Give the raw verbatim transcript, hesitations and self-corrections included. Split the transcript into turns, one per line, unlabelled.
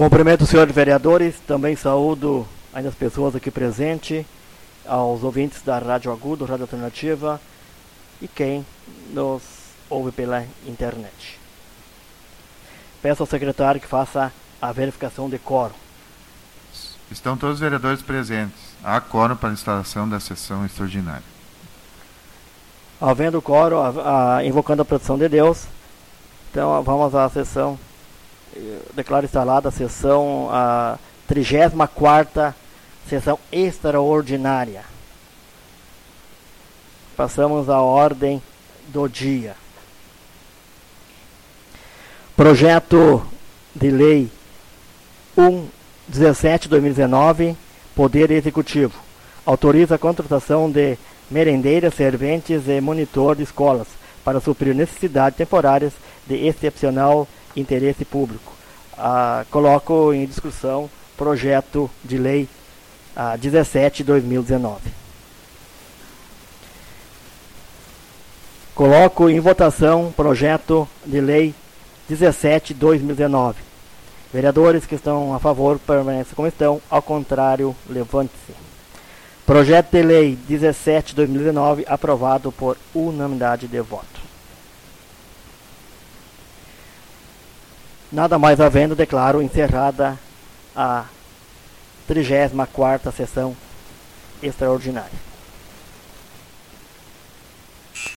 Cumprimento os senhores vereadores, também saúdo ainda as pessoas aqui presentes, aos ouvintes da Rádio Agudo, Rádio Alternativa e quem nos ouve pela internet. Peço ao secretário que faça a verificação de quórum.
Estão todos os vereadores presentes. Há quórum para a instalação da sessão extraordinária.
Havendo quórum, a, a, invocando a proteção de Deus, então vamos à sessão. Declaro instalada a sessão, a trigésima quarta sessão extraordinária. Passamos à ordem do dia. Projeto de Lei cento e dezessete de dois mil e dezenove, Poder Executivo. Autoriza a contratação de merendeiras, serventes e monitor de escolas para suprir necessidades temporárias de excepcional interesse público. Ah, coloco em discussão projeto de lei ah, dezessete de dois mil e dezenove. Coloco em votação projeto de lei dezessete de dois mil e dezenove. Vereadores que estão a favor, permaneçam como estão. Ao contrário, levante-se. Projeto de lei dezessete de dois mil e dezenove, aprovado por unanimidade de voto. Nada mais havendo, declaro encerrada a trigésima quarta sessão extraordinária.